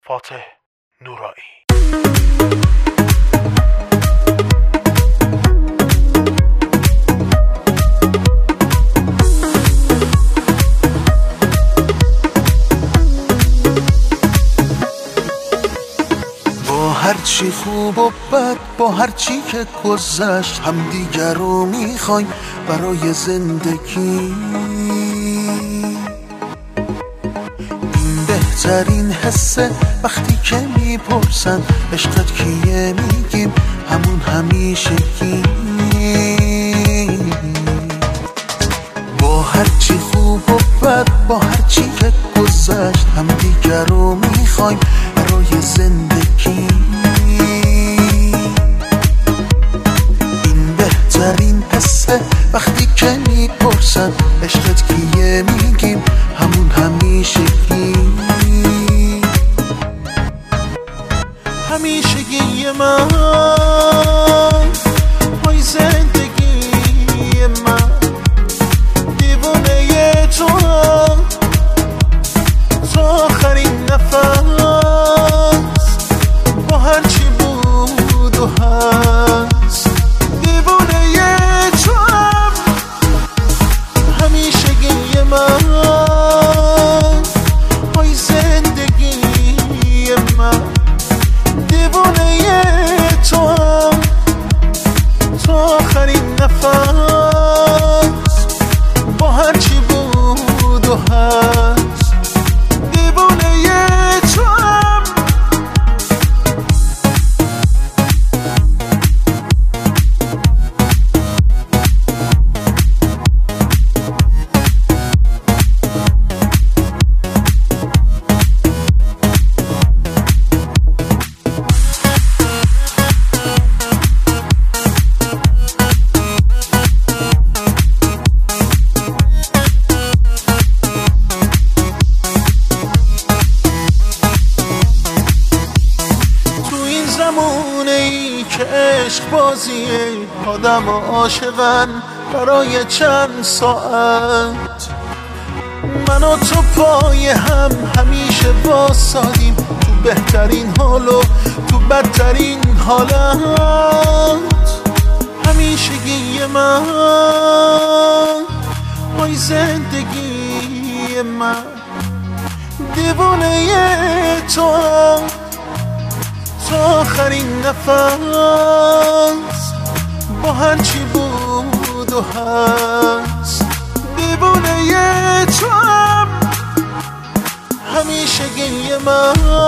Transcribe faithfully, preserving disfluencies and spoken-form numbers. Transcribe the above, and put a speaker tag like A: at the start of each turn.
A: فاتح نورایی.
B: با هرچی خوب و بد، با هرچی که گذشت، هم دیگر رو میخوایم برای زندگی. این بهترین حسه وقتی که میپرسن عشقت کیه، میگیم همون همیشگی. با هرچی خوب و بد، با هرچی که گذشت، هم دیگر رو میخوایم برای زندگی. این بهترین حسه وقتی که میپرسن عشقت کیه، میگیم همون همیشگی. همیشگی من، وای زندگی من، دیوونه تو تو آخرین نفس، با هرچی بود و هست، دیوونه تو هم همیشگی من، وای زندگی من، دیوونه تو هم تو آخرین نفس، با هرچی بود و هست، دیوونه تو هم. زمونه ای که عشق بازیه، آدم و عاشقن برای چند ساعت، من و تو پای هم همیشه واسادیم، تو بهترین حال و تو بدترین حالت. همیشگی من، وای زندگی من، دیوونه تو هم تو آخرین نفس، با هرچی بود و هست، دیوونه تو هم همیشگی من.